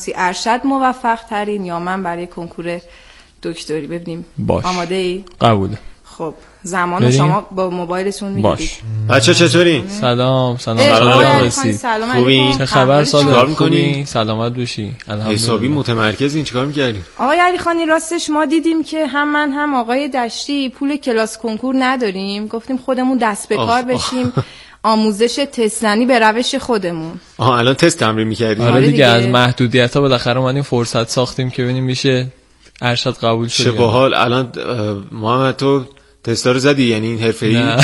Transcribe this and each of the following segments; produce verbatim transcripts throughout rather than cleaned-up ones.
ارشد موفق ترین یا من برای کنکور دکتری؟ ببینیم. باش. آماده ای؟ قبوله. خب زمان شما با موبایلتون میگیرید. باش. بچه چطوری؟ سلام سلام. سلام. خوبی؟ چه خبر ساده؟ چیکار می‌کنی؟ سلامت باشی. حسابی متمرکزین. چیکار می‌کردی؟ آقای علیخانی راستش ما دیدیم که هم من هم آقای دشتی پول کلاس کنکور نداریم، گفتیم خودمون دست به کار بشیم. آموزش تست زنی به روش خودمون. آها الان تست تمرین می‌کردیم. آره دیگه از محدودیت‌ها بالاخره اومدیم فرصت ساختیم که ببینیم میشه ارشد قبول شد. چه باحال. الان محمد تو تستا رو زدی؟ یعنی این حرفه‌ای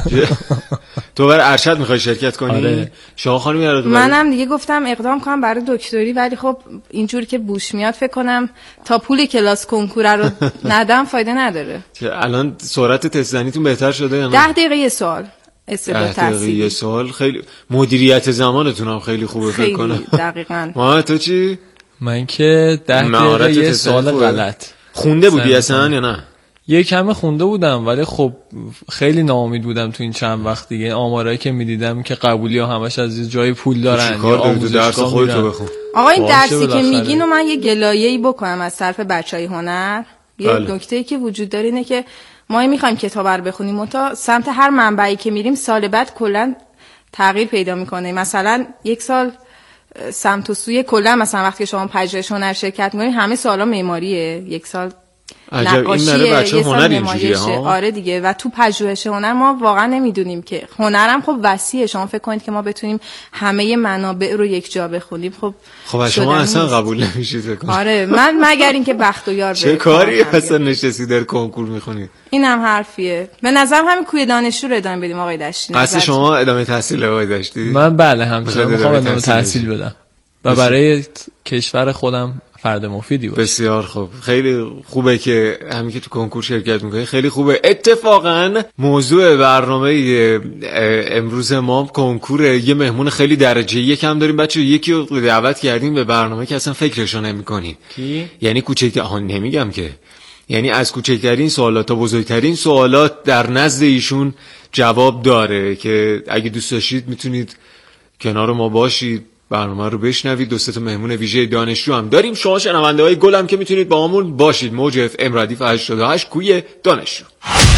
تو برای ارشد میخوای شرکت کنی؟ آره. شما خانم یارو منم دیگه گفتم اقدام کنم برای دکتری، ولی خب اینجوری که بوش میاد فکر کنم تا پول کلاس کنکور رو ندم فایده نداره. الان سرعت تست زنیتون بهتر شده یا نه؟ ده دقیقه یه سوال استعداد تحصیلی. یه سوال. خیلی مدیریت زمانتون هم خیلی خوبه فکر کنم. خیلی دقیقاً. ما تو چی؟ من که ده دقیقه یه سوال غلط. خونده بودی اصلا یا نه؟ یه کمه خونده بودم ولی خب خیلی ناامید بودم تو این چند وقت دیگه. آمارایی که میدیدم که قبولی ها همش از جای پول دارن یا آموزشگاه میرن. آقا این درسی که میگین و من یه گلایه‌ای بکنم از طرف بچهای هنر. یه نکته‌ای که وجود داره اینه که ما میخوایم کتاب رو بخونیم و تا سمت هر منبعی که میریم سال بعد کلا تغییر پیدا میکنه. مثلا یک سال سمت و سوی کلا مثلا وقتی شما پژوهش هنر شرکت میکنید همه سوالا معماریه، یک سال نقاشیه، یه سال نمایشه. آره دیگه. و تو پژوهش هنر ما واقعا نمیدونیم که هنرم خب وسیعه. شما فکر کنید که ما بتونیم همه منابع رو یک جا بخونیم. خب خب شما اصلا قبول نمیشید فکر کنم. آره من مگر اینکه بخت و یار چه کاری اصلا نشستی در کنکور میخونید؟ اینم حرفیه. به نظرم همین کوی دانشجو رو ادامه بدیم آقای دشتی. اصلا شما ادامه تحصیل آقای دشتی؟ من بله همچنان میخوام ادامه تحصیل بدم و برای کشور خودم فرد مفیدی باشه. بسیار خوب. خیلی خوبه که همین که تو کنکور شرکت میکنی. خیلی خوبه. اتفاقا موضوع برنامه امروز ما کنکور. یه مهمون خیلی درجه یک هم داریم بچه. یکی رو دعوت کردیم به برنامه که اصلا فکرشو نمیکنی. کی؟ یعنی کوچیک آها نمیگم که یعنی از کوچکترین سوالات تا بزرگترین سوالات در نزد ایشون جواب داره که اگه دوست داشتید میتونید کنار ما باشید، برنامه رو بشنوید. دو سه تا مهمون ویژه دانشجو هم داریم. شما شنونده های گل هم که میتونید با همون باشید. موج اف ام ردیف هشتاد و هشت کوی دانشجو.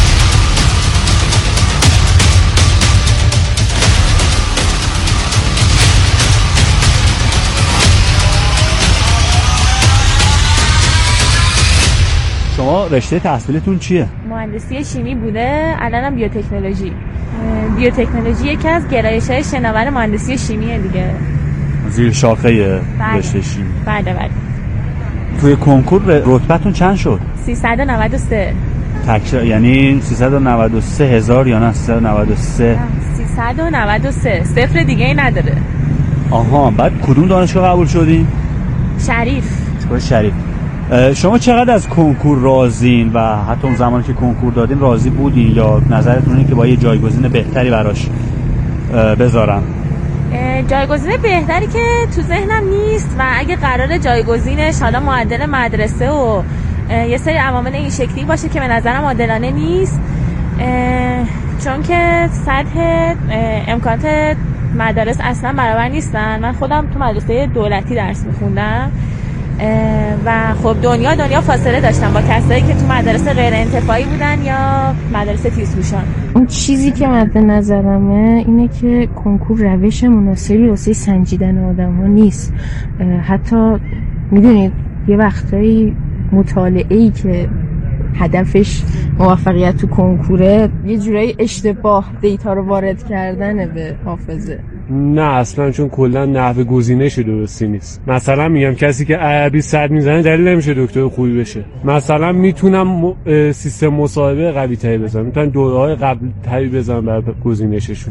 شما رشته تحصیلتون چیه؟ مهندسی شیمی بوده، الانم بیوتکنولوژی. بیوتکنولوژی یکی از گرایش‌های شناور مهندسی شیمیه دیگه. زیر شاخه رشته شیمی. بله بله. توی کنکور رتبه‌تون چند شد؟ سیصد و نود و سه. تکرار یعنی سیصد و نود و سه هزار یا نه سیصد و نود و سه؟ سیصد و نود و سه. صفر دیگه ای نداره. آها. بعد کدوم دانشگاه قبول شدین؟ شریف. شریف. شما چقدر از کنکور راضین و حتی اون زمانی که کنکور دادین راضی بودین یا نظرتون اینه که با یه جایگزین بهتری براش بذارم؟ جایگزین بهتری که تو ذهنم نیست و اگه قرار جایگزینش حالا معدل مدرسه و یه سری عوامل این شکلی باشه که به نظرم عادلانه نیست، چون که سطح امکانات مدارس اصلا برابر نیستن. من خودم تو مدرسه دولتی درس میخوندم و خب دنیا دنیا فاصله داشتم با کسایی که تو مدرسه غیر انتفاعی بودن یا مدرسه تیزهوشان. اون چیزی که مد نظرمه اینه که کنکور روش مناسبی واسه سنجیدن آدم‌ها نیست. حتی میدونید یه وقتایی مطالعه‌ای که هدفش موفقیت تو کنکوره یه جورایی اشتباه دیتا رو وارد کردنه به حافظه. نه اصلا، چون کلا نحوه گزینش درستی نیست. مثلا میگم کسی که عربی صد میزنه دلیل نمیشه دکتر خوبی بشه. مثلا میتونم سیستم مصاحبه قوی تری بزنم، میتونم دوره‌های قبل تری بزنم برای گزینششون.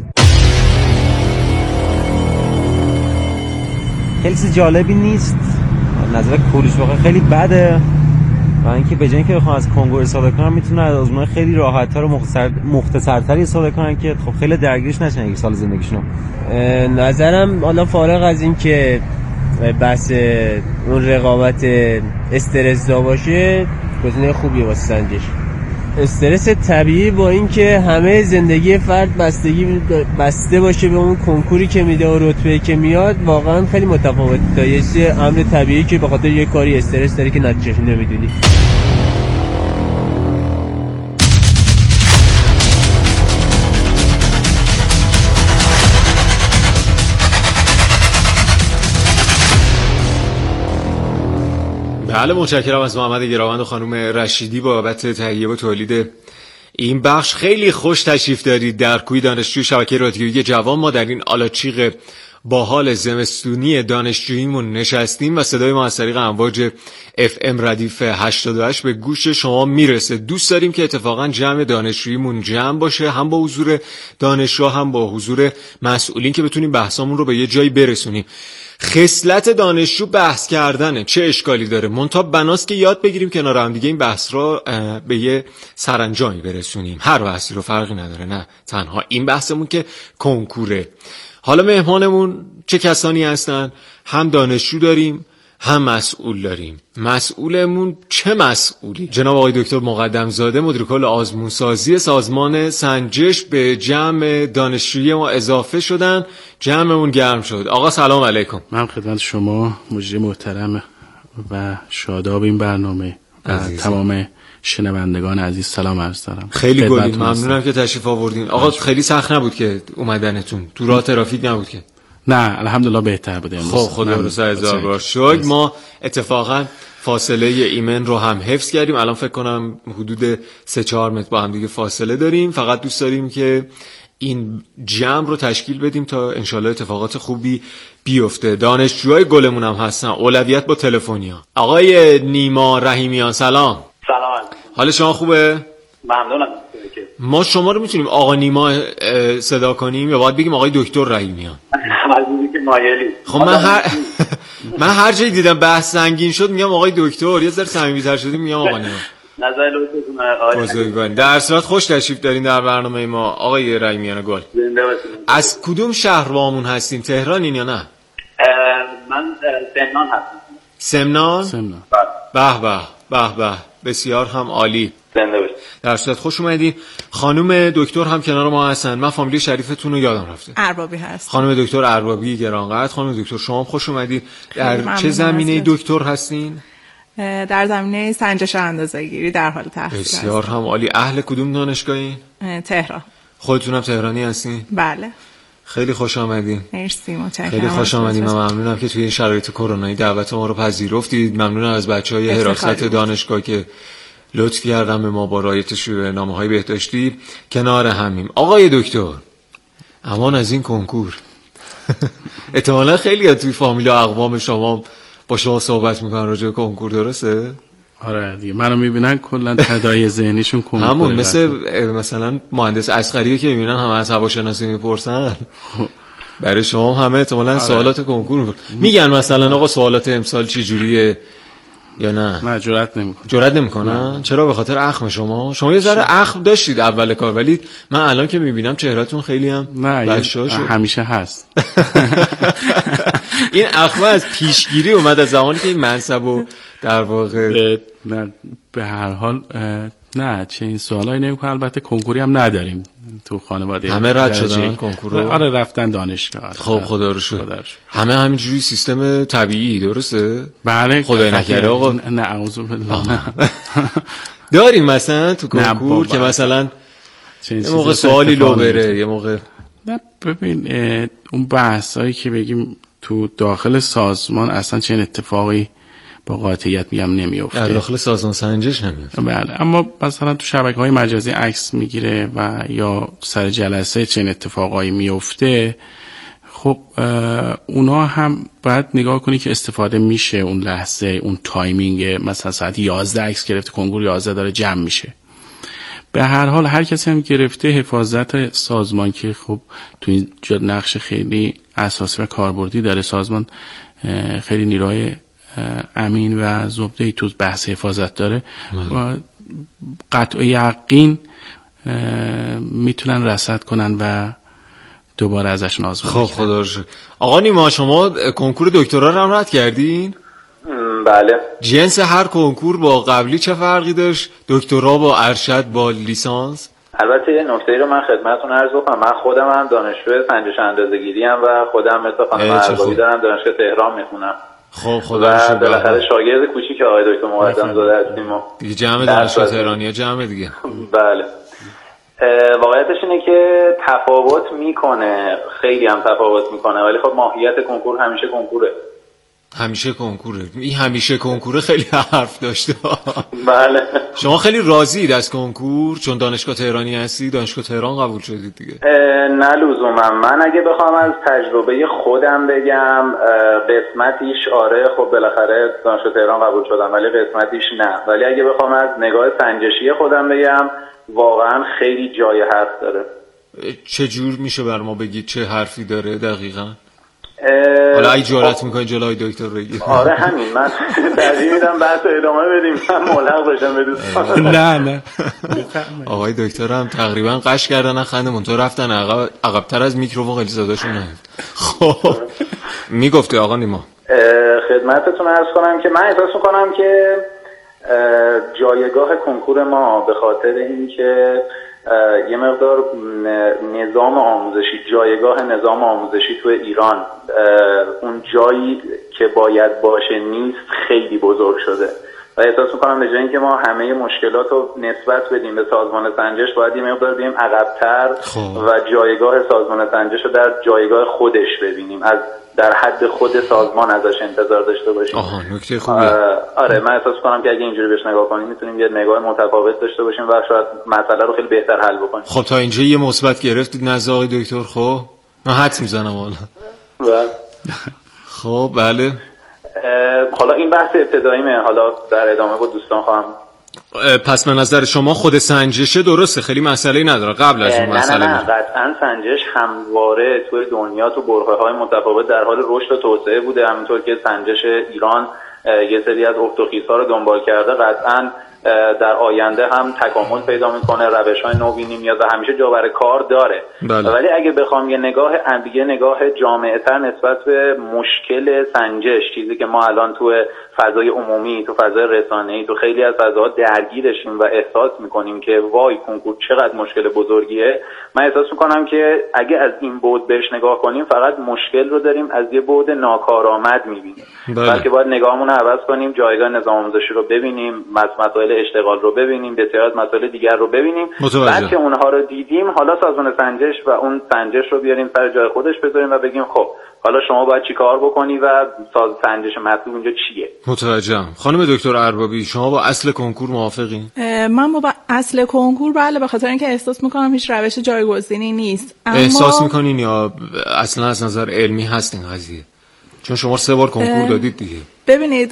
خیلی چیز جالبی نیست. نظر کلیش واقعا خیلی بده. و اینکه به جای اینکه بخوام از کنکور استفاده کنم میتونن از آزمون خیلی راحت‌تر و مختصر مختصرتری استفاده کنن که خب خیلی درگیرش نشن یک سال زندگیشون. نظرم حالا فارغ از این که بحث اون رقابت استرس دا باشه گزینه خوبیه واسه سنجش. استرس طبیعی با این که همه زندگی فرد بستگی بسته باشه به اون کنکوری که میده و رتبه‌ای که میاد، واقعا خیلی متفاوته تا یه امر طبیعی که به خاطر یه کاری استرس داری که نتیجهش نمیدونی. بله، متشکرم از محمد گراوند و خانم رشیدی بابت تهیه و تولید این بخش. خیلی خوش تشریف دارید در کوی دانشجوی شبکه رادیویی جوان. ما در این آلاچیق باحال زمستونی دانشجوییمون نشستیم و صدای ما از طریق امواج اف ام ردیف هشتاد و هشت به گوش شما میرسه. دوست داریم که اتفاقا جمع دانشجوییمون جمع باشه، هم با حضور دانشجو هم با حضور مسئولین، که بتونیم بحثامون رو به یه جایی برسونیم. خصلت دانشجو بحث کردنه، چه اشکالی داره؟ منتها بناست که یاد بگیریم کنار هم دیگه این بحث رو به یه سرانجامی برسونیم. هر بحثی رو فرقی نداره، نه تنها این بحثمون که کنکوره. حالا مهمانمون چه کسانی هستن؟ هم دانشجو داریم هم مسئول داریم. مسئولمون چه مسئولی؟ جناب آقای دکتر مقدم زاده، مدیر کل آزمونسازی سازمان سنجش، به جمع دانشجویی ما اضافه شدن. جمعمون گرم شد. آقا سلام علیکم. من خدمت شما مجری محترم و شاداب این برنامه و تمام شنوندگان عزیز سلام عرض دارم. خیلی گلی ممنونم که تشریف آوردین. آقا خیلی سخت نبود که اومدنتون؟ تو راه ترافیک نبود که؟ نه الحمدلله بهتر بوده. خب خدا رو سه هزار بار شکر. ما اتفاقا فاصله ایمن رو هم حفظ کردیم. الان فکر کنم حدود سه چهار متر با هم دیگه فاصله داریم. فقط دوست داریم که این جمع رو تشکیل بدیم تا انشالله اتفاقات خوبی بیفته. دانشجوهای گلمون هم هستن، اولویت با تلفنیا. آقای نیما رحیمیان سلام. سلام. حال شما خوبه؟ ممنونم. ما شما رو میتونیم آقا نیما صدا کنیم یا باید بگیم آقای دکتر رحیمیان؟ عزیزی که مایلی. خب من هر من هر جایی دیدم بحث سنگین شد میگم آقای دکتر، یه ذره صمیمی‌تر شدیم میگم آقا نیما. نظر لطفتون آقای بزرگوار. در صورت خوش تشریف دارین در برنامه ما آقای رحیمیان گل. زنده باشید. از کدوم شهر وامون هستین؟ تهرانین یا نه؟ من سمنان هستم. سمنان؟ سمنان. به به به به، بسیار هم عالی. زنده باشید. در صورت خوش اومدین. خانم دکتر هم کنار ما هستن. من فامیلی شریفتون رو یادم رفته. اربابی هست. خانم دکتر اربابی گرانقدر. خانم دکتر شما هم خوش اومدین. در چه زمینه دکتر هستین؟ در زمینه سنجش اندازه‌گیری در حال تحصیل. بسیار هم عالی. اهل کدوم دانشگاهی؟ تهران. خودتونم تهرانی هستین؟ بله. خیلی خوش آمدین. مرسی، متشکرم. خیلی خوش آمدین. من ممنونم که توی این شرایط کرونایی دعوت ما رو پذیرفتید. ممنونم از بچهای حراست دانشگاه که لطف کردن به ما با رعایت نامه‌های بهداشتی. کنار همیم آقای دکتر، امان از این کنکور. احتمالاً خیلی توی فامیل و اقوام شما با شما صحبت میکنن راجع به کنکور، درسته؟ آره دیگه منو میبینن کلا تداعی ذهنیشون کنکور. همون مثل مثلا مهندس اصغری که میبینن همه از هواشناسی میپرسن، برای شما همه احتمالاً آره. سوالات کنکور میپرسن. میگن مثلا آقا سوالات امسال چه جوریه یا نه؟ نه جرئت نمیکنن. جرئت نمیکنن؟ چرا؟ به خاطر اخم شما؟ شما یه ذره اخم داشتید اول کار، ولی من الان که میبینم چهرهتون خیلی هم بشاش همیشه هست. این اخم از پیشگیری اومد از زمانی که این منصبو در واقع نه به هر حال نه چه این سوالایی نمیکنه. البته کنکوری هم نداریم تو خانواده. همه رد شدن کنکور رو؟ آره رفتن دانشگاه. خب خدا رو شکر. همه همینجوری سیستم طبیعی، درسته؟ بله. خدای نکرده آقا. نه اعوذ بالله. داریم مثلا تو کنکور که مثلا یه موقع سوالی لو بره، یه موقع نه ببین اون بحثایی که بگیم تو داخل سازمان اصلا چه اتفاقی با قاطعیت میگم نمیفته. در داخل سازمان سنجش نمیفته. بله، اما مثلا تو شبکه‌های مجازی عکس میگیره و یا سر جلسه چه اتفاقایی میفته. خب اونا هم باید نگاه کنی که استفاده میشه اون لحظه، اون تایمینگ. مثلا ساعت یازده عکس گرفته، کنکور یازده داره جمع میشه. به هر حال هر کسی هم گرفته حفاظت سازمان که خب تو این نقش خیلی اساسی و کاربردی داره. سازمان خیلی نیروی امین و زبده‌ای تو بحث حفاظت داره و قطع یقین میتونن رصد کنن و دوباره ازشون آزمایش. خب خدا رو شکر. آقا نیما شما کنکور دکترا رو هم رد کردین؟ بله. جنس هر کنکور با قبلی چه فرقی داشت؟ دکترا با ارشد با لیسانس؟ البته یه نکته رو من خدمتتون عرض بکنم، من خودم هم دانشجو سنجش اندازه‌گیری ام و خودم مثل خانم اربابی دارم دانشگاه تهران میخونم. خب خدا رو شکر. بالاخره شاگرد کوچیک آقای دکتر مقدم زاده هستیم ما. دیگه جمع دانشگاه تهرانیه جمع دیگه. بله. واقعیتش اینه که تفاوت میکنه، خیلی هم تفاوت میکنه، ولی خب ماهیت کنکور همیشه کنکوره. همیشه کنکوره. این همیشه کنکوره خیلی حرف داشته. بله. شما خیلی راضیید از کنکور چون دانشگاه تهرانی هستی؟ دانشگاه تهران قبول شدید دیگه؟ نه لزوما. من اگه بخوام از تجربه خودم بگم قسمتیش آره خب بالاخره دانشگاه تهران قبول شدم، ولی قسمتیش نه. ولی اگه بخوام از نگاه سنجشی خودم بگم واقعا خیلی جای حرف داره. چه جور میشه بر ما بگید چه حرفی داره دقیقاً؟ حالا ای جرأت میکنی جلوی دکتر بگی؟ آره همین، من ترجیح میدم بحث ادامه بدیم، من ملحق بشم به دوستان. نه نه آقای دکتر هم تقریبا قش کردن خنده منتها رفتن عقب عقب‌تر از میکروفون خیلی صداشون نیفت. خب میگفته آقا نیما خدمتتون عرض کنم که من احساس میکنم که جایگاه کنکور ما به خاطر اینکه یه مقدار نظام آموزشی، جایگاه نظام آموزشی تو ایران اون جایی که باید باشه نیست، خیلی بزرگ شده و احساس میکنم به جای اینکه ما همه مشکلات رو نسبت بدیم به سازمان سنجش باید یه مقدار بیم عقب‌تر و جایگاه سازمان سنجش رو در جایگاه خودش ببینیم، از در حد خود سازمان ازش انتظار داشته باشیم. آها نکته خوبه. آره من احساس کنم که اگه اینجوری بهش نگاه کنیم میتونیم یه نگاه متفاوت داشته باشیم و شاید مسئله رو خیلی بهتر حل بکنیم. خب تا اینجا یه مثبت گرفتید نزد آقای دکتر؟ خب من حدس میزنم حالا. بله. خب بله. حالا این بحث ابتداییمه، حالا در ادامه با دوستان خواهم. پس به نظر شما خود سنجشه درسته، خیلی مسئله نداره قبل از اون مسئله؟ نه نه نه قطعا سنجش همواره توی دنیا تو برهه‌های متفاوت در حال رشد و توسعه بوده، همونطور که سنجش ایران یه سری از افت و خیزها رو دنبال کرده، قطعا در آینده هم تکامل پیدا میکنه، روش‌های نوینی میاد و همیشه جا برای کار داره. بله. ولی اگه بخوام یه نگاه یه نگاه جامع‌تر نسبت به مشکل سنجش، چیزی که ما الان تو فضای عمومی، تو فضای رسانه‌ای، تو خیلی از فضاها درگیرشیم و احساس میکنیم که وای کنکور چقدر مشکل بزرگیه، من احساس میکنم که اگه از این بعد بهش نگاه کنیم فقط مشکل رو داریم از یه بعد ناکارآمد میبینیم. بله. بلکه باید نگاهمون رو عوض کنیم، جایگاه نظام آموزشی رو ببینیم، مسائل اشتغال رو ببینیم، بسیار از مسائل دیگر رو ببینیم. بعد که اونها رو دیدیم حالا سازمان سنجش و اون سنجش رو بیاریم سر جای خودش بذاریم و بگیم خب حالا شما باید چی کار بکنی و ساز سنجش مطلوب اینجا چیه. متوجهم. خانم دکتر اربابی شما با اصل کنکور موافقین؟ من با اصل کنکور بله، به خاطر اینکه احساس میکنم هیچ روش جایگزینی نیست. اما احساس میکنین یا اصلا از نظر علمی هست این قضیه؟ چون شما سه بار کنکور دادید دیگه. ببینید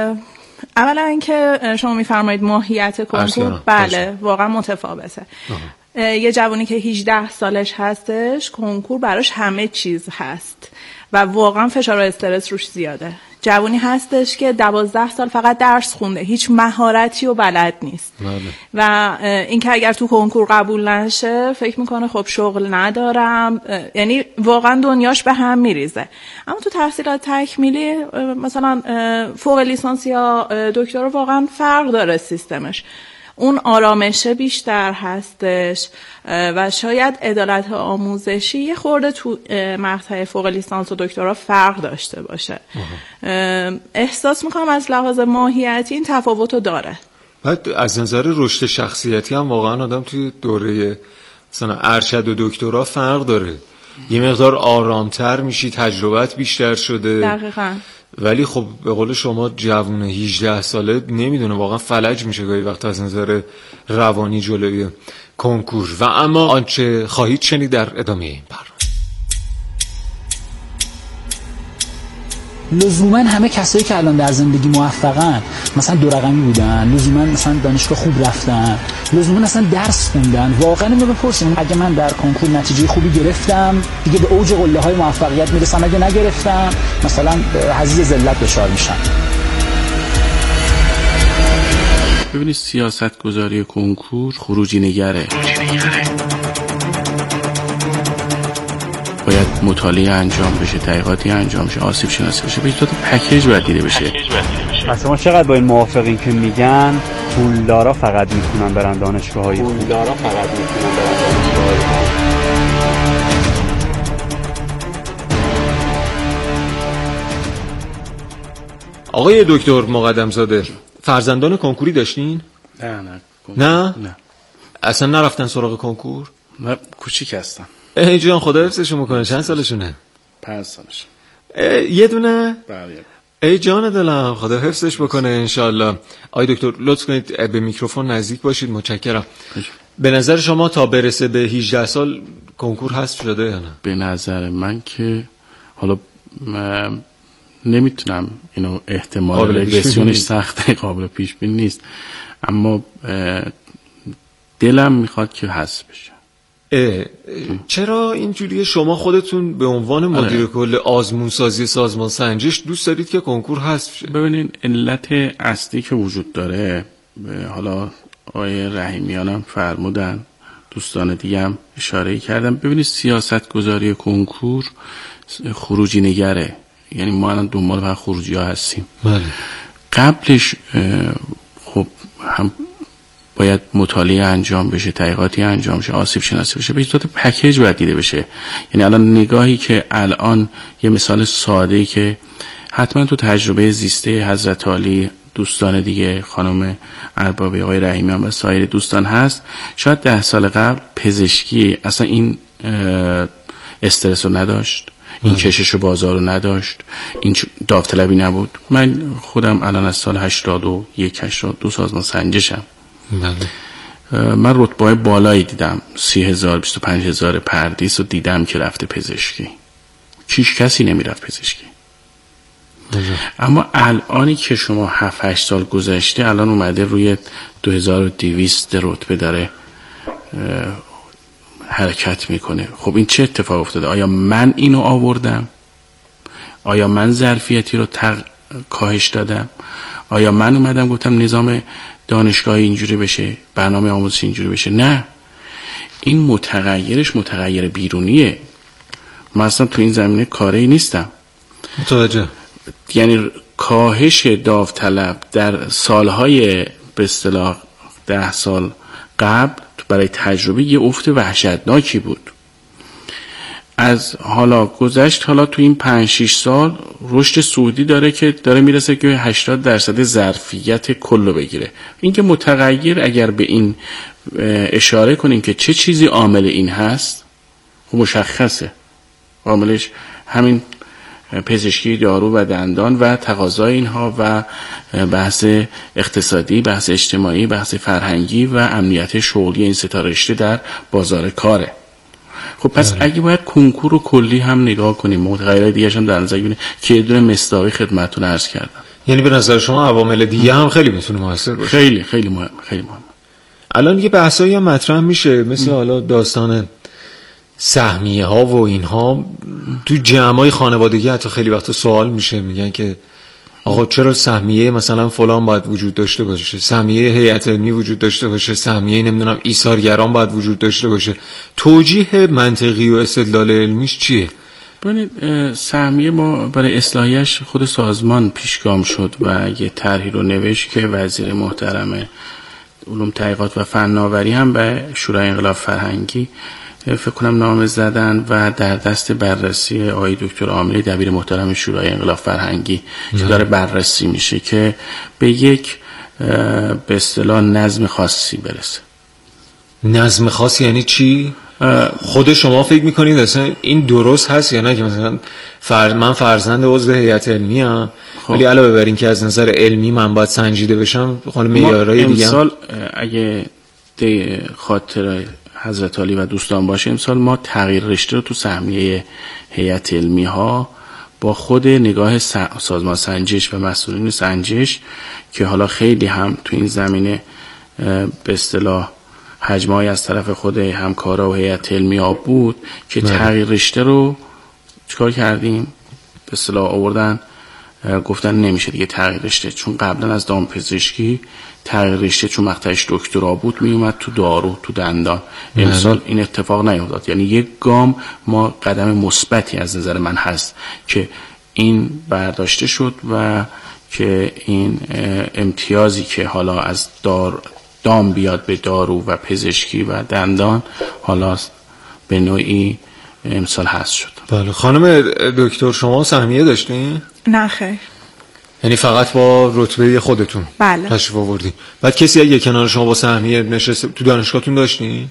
اولا اینکه شما میفرمایید ماهیت کنکور بله واقعا متفاوته. یه جوانی که هجده سالش هستش کنکور براش همه چیز هست و واقعا فشار و استرس روش زیاده. جوانی هستش که دوازده سال فقط درس خونده، هیچ مهارتی و بلد نیست. بله. و اینکه اگر تو کنکور قبول نشه فکر میکنه خب شغل ندارم، یعنی واقعا دنیاش به هم میریزه. اما تو تحصیلات تکمیلی مثلا فوق لیسانس یا دکترا واقعا فرق داره سیستمش، اون آرامشه بیشتر هستش و شاید عدالت آموزشی یه خورده تو مقطع فوق لیسانس و دکترا فرق داشته باشه. احساس میکنم از لحاظ ماهیتی این تفاوتو داره. بعد از نظر رشد شخصیتی هم واقعا آدم توی دوره مثلا ارشد و دکترا فرق داره، یه مقدار آرامتر میشی، تجربت بیشتر شده. دقیقاً. ولی خب به قول شما جوون هجده ساله نمیدونه، واقعا فلج میشه گاهی وقت از نظر روانی جلوی کنکور. و اما آنچه خواهید شنید در ادامه این برنامه. لزوما همه کسایی که الان در زندگی موفقن مثلا دو رقمی بودن، لزوما مثلا دانشگاه خوب رفتن، لزوما مثلا درس خوندن. واقعا اینو بپرسین اگه من در کنکور نتیجه خوبی گرفتم دیگه به اوج قله های موفقیت میرسم، اگه نگرفتم مثلا حضیض ذلت دچار میشم. ببینید سیاست گذاری کنکور خروجی نگره، باید مطالعه انجام بشه، تحقیقاتی انجام بشه، آسیب شناسی بشه، به صورت پکیج باید دیده بشه. پس شما چقدر با این موافقین که میگن پولدارا فقط میتونن برن دانشگاه‌های خوب؟ پولدارا فقط میتونن برن دانشگاه‌های خوب. آقای دکتر مقدم زاده، فرزندان کنکوری داشتین؟ نه نه نه؟ نه اصلا نرفتن سراغ کنکور؟ من کوچیک هستم. ای جان خدا حفظشون میکنه. چند سالشونه؟ پنج سالش. یه دونه؟ بله. ای جان دلم خدا حفظش بکنه انشالله. آقای دکتر لطف کنید به میکروفون نزدیک باشید، متشکرم. به نظر شما تا برسه به هجده سال کنکور حذف شده یا نه؟ به نظر من که حالا نمیتونم اینو احتمال رگرسیونش سخته، قابل پیش بینی نیست، اما دلم میخواد که حذف بشه. چرا اینجوریه؟ شما خودتون به عنوان مدیر آره. کل آزمون سازی سازمان سنجش دوست دارید که کنکور حذف شه؟ ببینین علت اصلی که وجود داره، حالا آقای رحیمیان هم فرمودن، دوستان دیگه هم اشاره کردم، ببینید سیاست گذاری کنکور خروجی نگره، یعنی ما الان دنبال فقط خروجی ها هستیم. بله. قبلش خب هم باید مطالعه انجام بشه، تحقیقاتی انجام شه، آسیب شناسی بشه، به صورت پکیج باید دیده بشه. یعنی الان نگاهی که الان یه مثال ساده‌ای که حتما تو تجربه زیسته حضرت علی، دوستان دیگه، خانم اربابی، آقای رحیمیان و سایر دوستان هست، شاید ده سال قبل پزشکی اصلا این استرس رو نداشت، این کشش بازار رو نداشت، این داوطلبی نبود. من خودم الان از سال هشتاد و یک هشتاد و دو سازمان سنجشم. بله. من رتبه‌های بالایی دیدم، سی هزار بیست و پنج هزار پردیس رو دیدم که رفته پزشکی، چیش کسی نمیرفت پزشکی. بله. اما الانی که شما هفت هشت سال گذشته، الان اومده روی دو هزار و دویست رتبه داره حرکت میکنه. خب این چه اتفاق افتاده؟ آیا من اینو آوردم؟ آیا من ظرفیتی رو تق... کاهش دادم؟ آیا من اومدم گفتم نظام دانشگاهی اینجوری بشه، برنامه آموزشی اینجوری بشه؟ نه، این متغیرش متغیر بیرونیه. من اصلا تو این زمینه کاری نیستم. متوجه. یعنی کاهش داوطلب در سالهای به اصطلاح ده سال قبل برای تجربه یه افت وحشتناکی بود. از حالا گذشت، حالا تو این پنج شش سال رشد سعودی داره که داره میرسه که هشتاد درصد ظرفیت کلو بگیره. این که متغیر، اگر به این اشاره کنیم که چه چیزی عامل این هست، خب مشخصه عاملش همین پزشکی، دارو و دندان و تقاضای اینها و بحث اقتصادی، بحث اجتماعی، بحث فرهنگی و امنیت شغلی این سه تا رشته در بازار کاره. خب پس اگه باید کنکور رو کلی هم نگاه کنیم، متغیرات دیگه هم در نظر بگیریم که یه دونه مصداقی خدمتتون عرض کردم. یعنی به نظر شما عوامل دیگه هم خیلی میتونه موثر باشه؟ خیلی خیلی مهم، خیلی مهم. الان یه بحثایی هم مطرح میشه، مثل حالا داستان سهمیه ها و اینها تو جمعای خانوادگی حتی خیلی وقتا سوال میشه، میگن که آقا چرا سهمیه مثلا فلان باید وجود داشته باشه، سهمیه هیئت علمی وجود داشته باشه، سهمیه نمیدونم ایثارگران باید وجود داشته باشه. توجیه منطقی و استدلال علمیش چیه؟ ببینید، سهمیه ما برای اصلاحیش خود سازمان پیشگام شد و یه طرحی رو نوشت که وزیر محترم علوم تحقیقات و فناوری هم به شورای انقلاب فرهنگی فکر کنم نامه زدن و در دست بررسی آقای دکتر عاملی دبیر محترم شورای انقلاب فرهنگی که داره بررسی میشه که به یک به اصطلاح نظم خاصی برسه. نظم خاص یعنی چی؟ خود شما فکر میکنید اصلا این درست هست یا نه که مثلا فر... من فرزند عضو هیئت علمی ام، ولی علاوه بر این که از نظر علمی من باید سنجیده بشم، خانم معیارهای دیگه امسال اگه دی خاطر حضرت علی و دوستان باشه، امسال ما تغییر رشته رو تو سهمیه هیئت علمی ها با خود نگاه سازمان سنجش و مسئولین سنجش که حالا خیلی هم تو این زمینه به اصطلاح حجمای از طرف خود همکارا و هیئت علمی ها بود که تغییر رشته رو چیکار کردیم؟ به اصطلاح آوردن گفتن نمیشه دیگه تغییر رشته، چون قبلا از دامپزشکی تغییر رشته چون مقطعش دکترا بود میومد تو دارو، تو دندان. امسال این اتفاق نیفتاد. یعنی یک گام ما قدم مثبتی از نظر من هست که این برداشته شد و که این امتیازی که حالا از دار دام بیاد به دارو و پزشکی و دندان حالا به نوعی امسال هست شد. بله خانم دکتر شما سهمیه داشتین؟ نه خیر. یعنی فقط با رتبه خودتون بله. تشریف آوردین. بعد کسی اگه کنار شما با سهمیه نشسته تو دانشگاهتون داشتین؟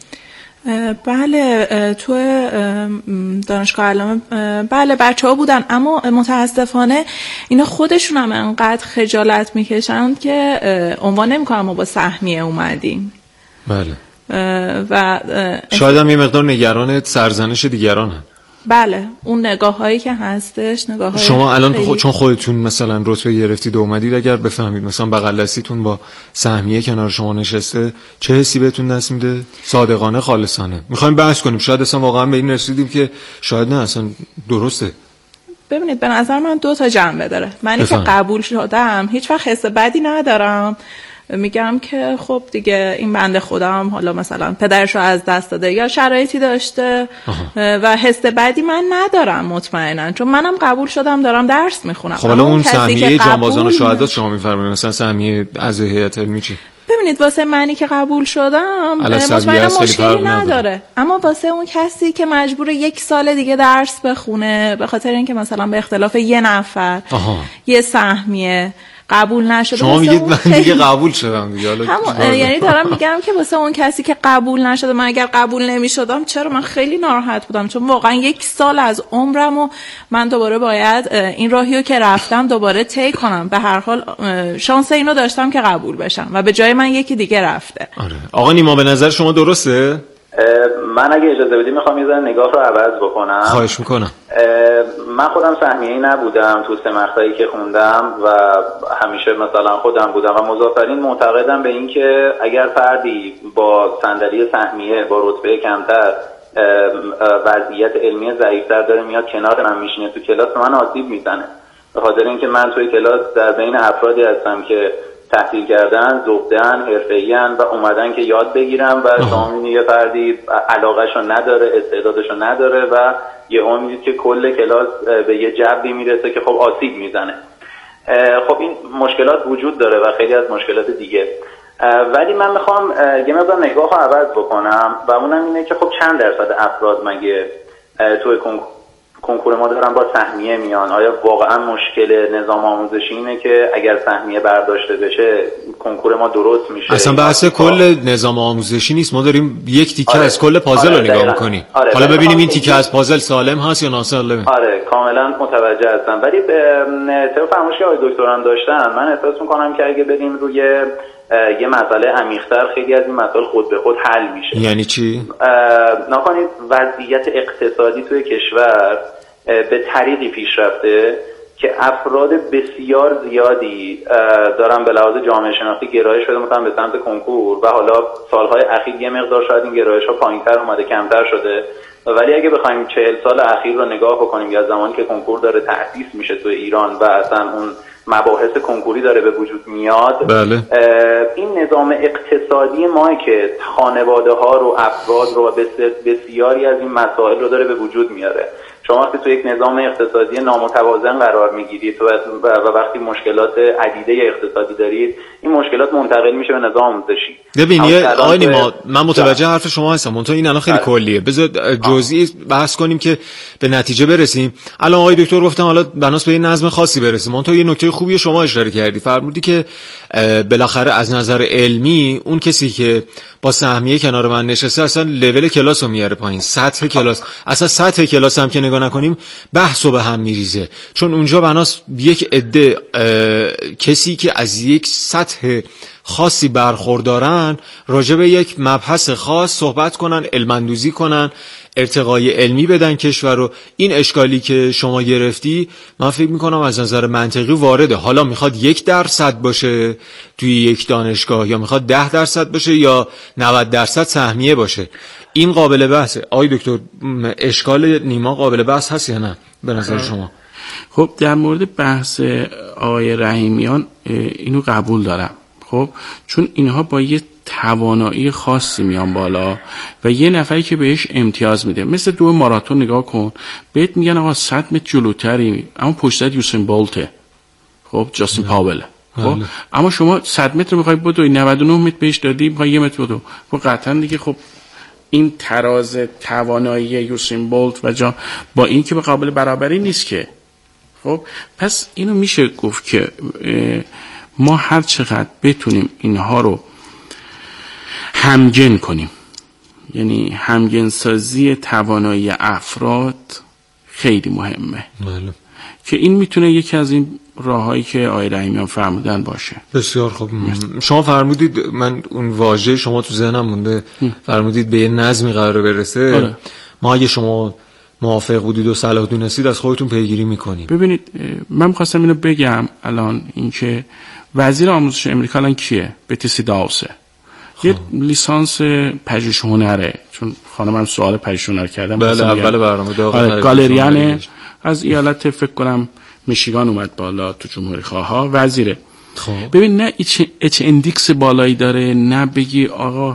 بله تو دانشگاه علامه بله بچه ها بودن، اما متاسفانه اینا خودشون هم انقدر خجالت میکشند که عنوان نمیکنم ما با سهمیه اومدیم. بله. و شاید هم یه مقدار نگران سرزنش دیگران هم. بله اون نگاه هایی که هستش نگاه های شما الان خیلی... خود چون خودتون مثلا رتبه گرفتید و اومدید، اگر بفهمید مثلا بغل دستیتون با سهمیه کنار شما نشسته چه حسی بهتون دست میده؟ صادقانه خالصانه میخوایم بحث کنیم، شاید اصلا واقعا به این رسیدیم که شاید نه اصلا درسته. ببینید به نظر من دو تا جنبه داره. منی که قبول شدم هیچ وقت حس بدی ندارم، میگم که خب دیگه این بنده خودم حالا مثلا پدرشو از دست داده یا شرایطی داشته و حس بدی من ندارم مطمئنا، چون منم قبول شدم دارم درس میخونم. خب حالا اون سهمیه جانبازان و شهادت شما میفرمایید، مثلا سهمیه از هیئت علمی چی؟ ببینید واسه منی که قبول شدم مطمئنا مشکلی نداره، اما واسه اون کسی که مجبور یک سال دیگه درس بخونه به خاطر اینکه مثلا به اختلاف یه نفر آها. یه سهمیه قبول نشده، شما میگید من دیگه قبول شدم دیگه، حالا یعنی دارم میگم که واسه اون کسی که قبول نشده، من اگر قبول نمیشدم چرا من خیلی ناراحت بودم، چون واقعا یک سال از عمرمو من دوباره باید این راهیو که رفتم دوباره طی کنم. به هر حال شانس اینو داشتم که قبول بشم و به جای من یکی دیگه رفته. آره. آقا نیما به نظر شما درسته؟ من اگه اجازه بدی میخوام یه ذره نگاه رو عوض بکنم. خواهش میکنم. من خودم سهمیه‌ای نبودم تو سه مقطعی که خوندم و همیشه مثلا خودم بودم و مضافرین معتقدم به این که اگر فردی با صندلی سهمیه با رتبه کمتر وضعیت علمی ضعیفتر داره میاد کنار من میشینه تو کلاس، من آسیب میزنه، به خاطر اینکه من توی کلاس در بین افرادی هستم که تحصیل کردن، ذوق‌دهن، حرفه‌ای‌ان و اومدن که یاد بگیرم و شما می‌بینید یه فردی علاقه‌شو نداره، استعدادشو نداره و یه هم می‌دید که کل کلاس به یه جبی میرسه که خب آسیب میزنه. خب این مشکلات وجود داره و خیلی از مشکلات دیگه، ولی من میخوام یه مقدار نگاه رو عوض بکنم و اونم اینه که خب چند درصد افراد مگه توی کنکور ما دارن با سهمیه میان؟ آیا واقعا مشکل نظام آموزشی اینه که اگر سهمیه برداشته بشه کنکور ما درست میشه؟ اصلا بحث کل نظام آموزشی نیست، ما داریم یک تیکه آره. از کل پازل آره رو نگاه میکنیم. آره. حالا ببینیم این تیکه از پازل سالم هست یا ناسالمه. آره کاملا متوجه هستم، ولی به طرف فرمایشی که آقای دکتران داشتن من احساس میکنم که اگه بریم روی یه مسئله عمیق‌تر خیلی از این مسائل خود به خود حل میشه. یعنی چی؟ نکنید وضعیت اقتصادی توی کشور به طریقی پیش رفته که افراد بسیار زیادی دارن به لحاظ جامعه شناختی گرایش شده مثلا به سمت کنکور و حالا سالهای اخیر یه مقدار شاید این گرایش ها پایین‌تر اومده، کمتر شده، ولی اگه بخوایم چهل سال اخیر رو نگاه بکنیم یا زمانی که کنکور داره تأسیس میشه تو ایران و اصلا اون مباحث کنکوری داره به وجود میاد، بله. این نظام اقتصادی ما که خانواده ها رو، افراد رو و بسیاری از این مسائل رو داره به وجود میاره. شما وقتی تو یک نظام اقتصادی نامتوازن قرار میگیرید و وقتی مشکلات عدیده اقتصادی دارید، این مشکلات منتقل میشه به نظام آموزشی. ببین یه آقای نیما من متوجه حرف شما هستم، منتها این الان خیلی کلیه، بذار جزئی بحث کنیم که به نتیجه برسیم. الان آقای دکتر گفتن حالا بناس به این نظم خاصی برسیم، منتها یه نکته خوبی شما اشاره کردی، فرمودی که بالاخره از نظر علمی اون کسی که با سهمیه کنار من نشسته اصلا لول کلاس رو میاره پایین، سطح کلاس، اصلا سطح کلاس هم که نگاه نکنیم بحثو به هم میریزه، چون اونجا بناس یک عده کسی که از یک سطح خاصی برخوردارن راجع به یک مبحث خاص صحبت کنن، علم‌اندوزی کنن، ارتقای علمی بدن کشور رو. این اشکالی که شما گرفتی من فکر میکنم از نظر منطقی وارده. حالا میخواد یک درصد باشه توی یک دانشگاه یا میخواد ده درصد باشه یا نود درصد سهمیه باشه، این قابل بحثه. آقای دکتر اشکال نیما قابل بحث هست یا نه به نظر شما؟ خب در مورد بحث آقای رحیمیان اینو قبول دارم، خب چون اینها با یه توانایی خاصی میان بالا و یه نفری که بهش امتیاز میده، مثل دو ماراتون نگاه کن، بهت میگن آقا صد متر جلوتری اما پشت سر یوسین بولته، خب جاستین پاوله. خب اما شما صد متر میخوای بدوی نود و نه متر بهش دادی میخوای یه متر بدو. خب قطعا دیگه خب این تراز توانایی یوسین بولت و جا با این که به قابل برابری نیست که. خب پس اینو میشه گفت که ما هر چقدر بتونیم اینها رو همگن کنیم، یعنی همگن سازی توانایی افراد خیلی مهمه. بله. که این میتونه یکی از این راههایی که آقای رحیمیان فرمودن باشه. بسیار خوب. شما فرمودید، من اون واژه شما تو ذهنم مونده، فرمودید به یه نظمی قرار برسه. آره. ما اگه شما موافق بودید و صلاح دونستید از خودتون پیگیری میکنید. ببینید من می‌خواستم اینو بگم الان، اینکه وزیر آموزش امریکا الان کیه؟ بتسی داوسه. خب. یه لیسانس پژوهش هنره، چون خانمم سوال پژوهش هنر کردم. بله اول برنامه داغ. آره گالریانه از ایالت فکر کنم میشیگان اومد بالا تو جمهوری خواها وزیره. خب. ببین نه اچ اندیکس بالایی داره، نه بگی آقا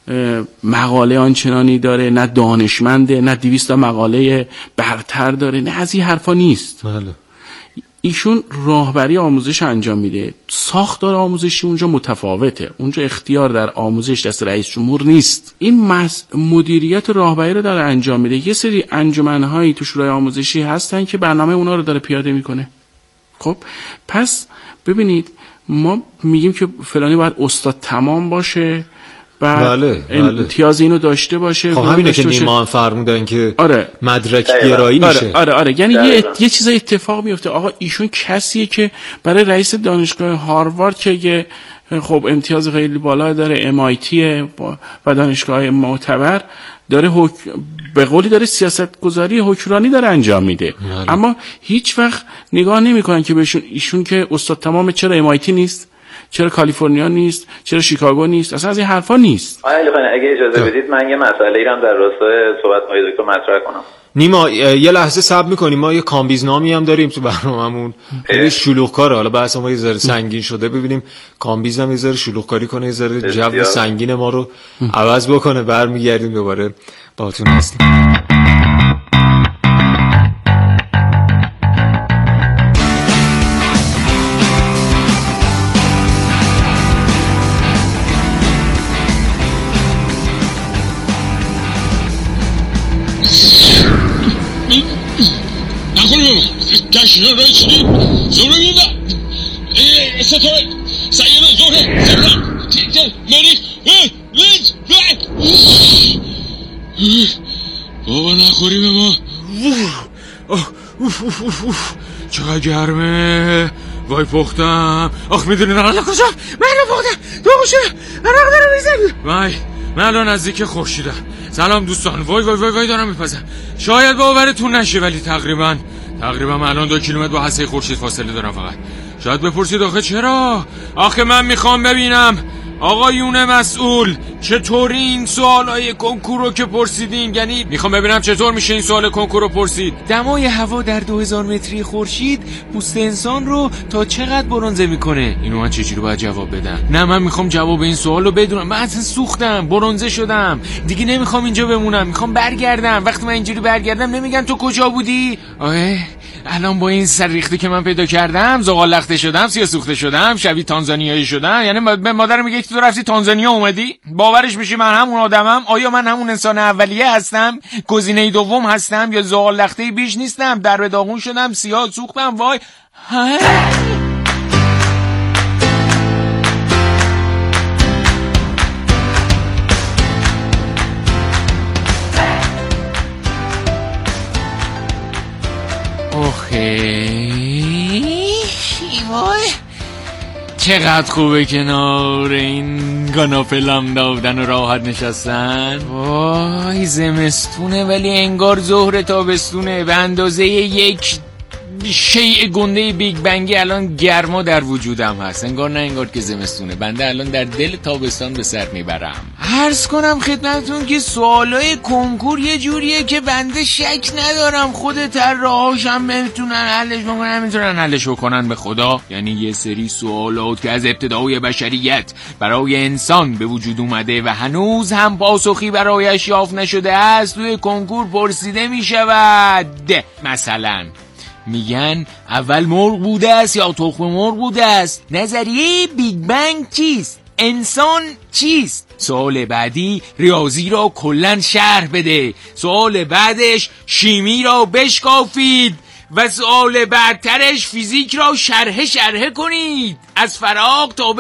مقاله آنچنانی داره، نه دانشمنده، نه دویست تا مقاله برتر داره، نه از این حرفا نیست. بله. ایشون راهبری آموزش انجام میده. ساختار آموزشی اونجا متفاوته. اونجا اختیار در آموزش دست رئیس جمهور نیست. این مس... مدیریت راهبری رو داره انجام میده. یه سری انجمن‌هایی تو شورای آموزشی هستن که برنامه اونا رو داره پیاده میکنه. خب پس ببینید ما میگیم که فلانی باید استاد تمام باشه، بله امتیاز اینو داشته باشه. خب همینه که نیما هم فرمودن که آره. مدرک گرایی میشه. آره آره, آره. یعنی یه, یه چیزای اتفاق میفته. آقا ایشون کسیه که برای رئیس دانشگاه هاروارد که یه خب امتیاز خیلی بالا داره، ام آی تی و دانشگاه معتبر داره، حک... به قولی داره سیاست گذاری حکمرانی داره انجام میده. بله. اما هیچ وقت نگاه نمیکنن که بهشون ایشون که استاد تمام چرا ام آی تی نیست، چرا کالیفرنیا نیست، چرا شیکاگو نیست، اصلا از این حرفا نیست. آقای خانم اگه اجازه بدید من یه مسئله ای رو در راستای صحبت های دکتر مطرح کنم. نیما یه لحظه صبر می‌کنیم، ما یه کامبیزنامی هم داریم تو برنامه‌مون. خیلی شلوغ‌کاره، حالا بحث ما یه ذره سنگین شده، ببینیم کامبیز هم یه ذره شلوغ‌کاری کنه، یه ذره جو سنگین ما رو عوض بکنه، برمیگردیم دوباره باهاتون هستیم. جشن را چنین زوره میدم ستاره سیاره زوره زوره مریخ بابا نخوری به ما. چقدر گرمه، وای پختم. آخ میدونی نرده کجا؟ من الان پختم دو گوشه عرق دارم میزن. وای من الان نزدیک خورشیدم. سلام دوستان. وای وای وای وای دارم میپزم. شاید باورتون نشه ولی تقریبا تقریبا من الان دو کیلومتر با هسته خورشید فاصله دارم. فقط شاید بپرسید آخه چرا؟ آخه من میخوام ببینم آقایون مسئول چطوری این سوالای کنکور رو که پرسیدین، یعنی میخوام ببینم چطور میشه این سوال کنکور رو پرسید. دمای هوا در دو هزار متری خورشید پوست انسان رو تا چقدر برنزه میکنه؟ اینو من چجوری باید جواب بدم؟ نه من میخوام جواب این سوال رو بدونم. من اصلا سوختم، برنزه شدم دیگه، نمیخوام اینجا بمونم، میخوام برگردم. وقتی من اینجوری برگردم نمیگن تو کجا بودی؟ آه الان با این سر ریخته که من پیدا کردم زغال لخته شدم، سیاه سوخته شدم، شبیه تانزانیایی شدم. یعنی به مادرم میگه تو رفتی تانزانیا اومدی؟ باورش میشه من همون آدمم؟ آیا من همون انسان اولیه هستم؟ گزینه دوم هستم یا زغال لخته بیش نیستم؟ در به داغون شدم، سیاه سوختم. وای وای چقدر خوبه کنار این کاناپه لام دادن و راحت نشستن. وای زمستونه ولی انگار ظهر تابستونه. به اندازه یک شیء گنده بیگ بنگی الان گرما در وجودم هست. انگار نه انگار که زمستونه. بنده الان در دل تابستان به سر میبرم. عرض کنم خدمتتون که سوالای کنکور یه جوریه که بنده شک ندارم خود طراحاش هم میتونن حلش بکنن، میتونن حلش بکنن به خدا. یعنی یه سری سوالات که از ابتدای بشریت برای انسان به وجود اومده و هنوز هم پاسخی برایش یافت نشده است توی کنکور پرسیده میشود. مثلا میگن اول مرغ بوده است یا تخم مرغ بوده است؟ نظریه بیگ بنگ چیست؟ انسان چیست؟ سوال بعدی ریاضی را کلن شرح بده. سوال بعدش شیمی را بشکافید و سوال بعدترش فیزیک را شرح شرح کنید. از فراغ تا